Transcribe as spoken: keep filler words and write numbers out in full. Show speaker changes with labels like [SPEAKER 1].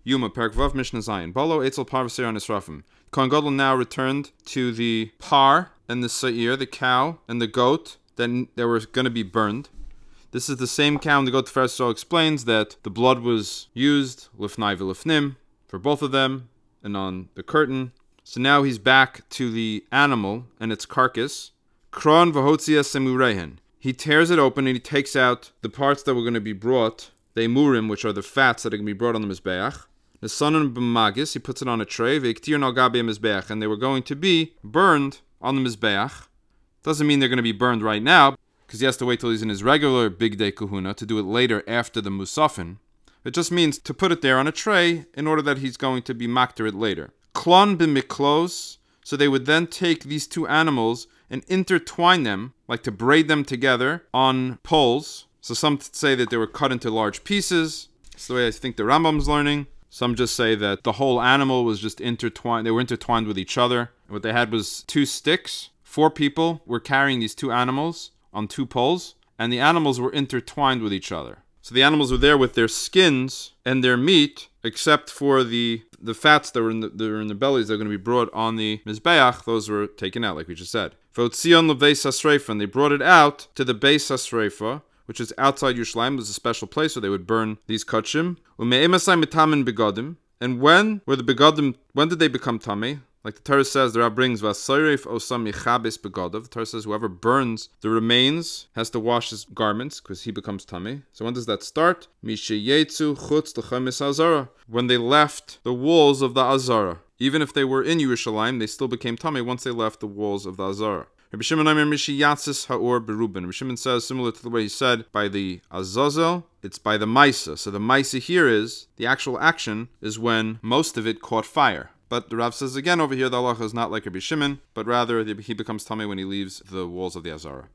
[SPEAKER 1] Yuma, Perek Vav, Mishnah Zayin. Bolo, Eitzel, Par, V'Seir, Nisrafim. Kohen Gadol now returned to the par and the seir, the cow and the goat that, that were going to be burned. This is the same cow and the goat. The Tiferes Yisrael explains that the blood was used, lifnai v'lifnim, for both of them, and on the curtain. So now he's back to the animal and its carcass. Kron v'hotzia semurehen. He tears it open and he takes out the parts that were going to be brought, the emurim, which are the fats that are going to be brought on the mizbeach. The sanon b'magis, he puts it on a tray, v'iktir al gabi mizbeach, and they were going to be burned on the mizbeach. Doesn't mean they're going to be burned right now, because he has to wait till he's in his regular big day kahuna to do it later after the musafin. It just means to put it there on a tray in order that he's going to be makter it later. Klon b'miklos, so they would then take these two animals and intertwine them, like to braid them together on poles. So some say that they were cut into large pieces. That's the way I think the Rambam's learning. Some just say that the whole animal was just intertwined. They were intertwined with each other. And what they had was two sticks. Four people were carrying these two animals on two poles, and the animals were intertwined with each other. So the animals were there with their skins and their meat, except for the the fats that were in the, that were in the bellies that are going to be brought on the mizbeach. Those were taken out, like we just said. V'otzion lebeis hasreifa, and they brought it out to the beis hasreifa, which is outside Yerushalayim. It was a special place where they would burn these kachim. Ume'emasai mitamin begadim. And when were the begadim? When did they become tamei? Like the Torah says, the Rab brings v'asoreif osam yichabes begadav. The Torah says whoever burns the remains has to wash his garments because he becomes tamei. So when does that start? Mishayetzu chutz l'chemes azara. When they left the walls of the azara. Even if they were in Yerushalayim, they still became tamei once they left the walls of the azara. Rabbi Shimon Omer Mishiyatzis Haor Berubin. Rabbi Shimon says, similar to the way he said, by the Azazel, it's by the Maisa. So the Maisa here is, the actual action is when most of it caught fire. But the Rav says again over here, the halacha is not like Rabbi Shimon, but rather he becomes tamei when he leaves the walls of the Azara.